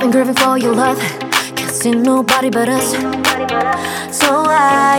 been craving for your love. Can't see nobody but us. So I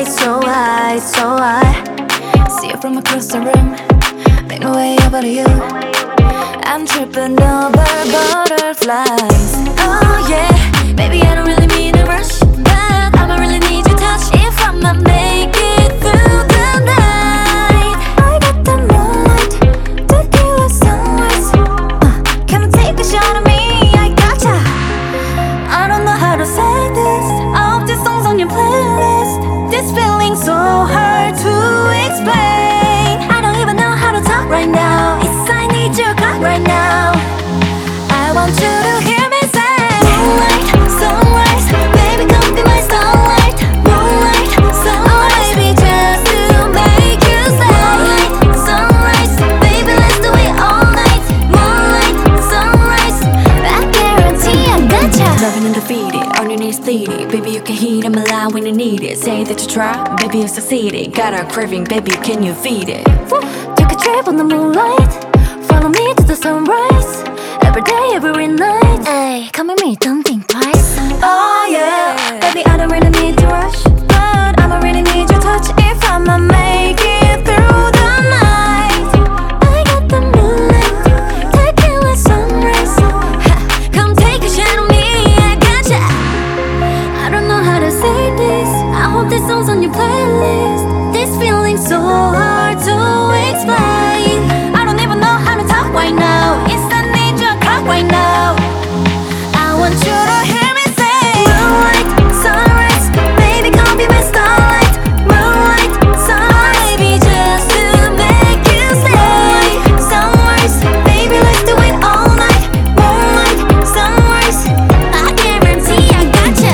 see you from across the room. Make my way over to you. I'm tripping over butterflies. Oh yeah, baby, I don't really mean to rush, but I'ma really need your touch if I'ma make it through the night. I got the moonlight, tequila sunrise. Come and take a shot of me, I gotcha. I don't know how to say this. All these songs on your playlist. This feeling's so hard to explain. I don't even know how to talk right now. It's I need your cut right now. I want you to hear me say moonlight, sunrise, baby come be my starlight. Moonlight, sunrise, baby just to make you say moonlight, sunrise, baby let's do it all night. Moonlight, sunrise, I guarantee I gotcha. Loving and defeated, on your knees pleading. Baby you can heat them alive when you need it. Say that you try, baby you succeeded. Got a craving, baby can you feed it? Take a trip on the moonlight, follow me to the sunrise. Every day, every night. Ay, come with me, don't think twice. Oh yeah, baby I don't really need to rush, but I'ma really need your touch if I'ma make it through the night. I got the moonlight, tequila sunrise. Ha, come take a shot on me, I gotcha. I don't know how to say this. I hope this song's on your playlist. This feeling's so hard to explain. I don't even know how to talk right now. It's the ninja clock right now. I want you to hear me say moonlight, sunrise, baby come be my starlight. Moonlight, sunrise, baby just to make you stay. Sunrise, baby let's do it all night. Moonlight, sunrise, I guarantee I gotcha.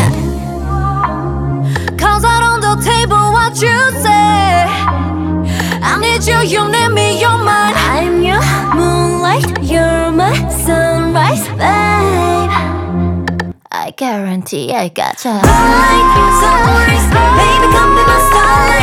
Cause out on the table what you say. I need you, you need me, you're mine. I'm your moonlight, you're my sunrise, babe. I guarantee I gotcha. Moonlight, sunrise, baby come be my starlight.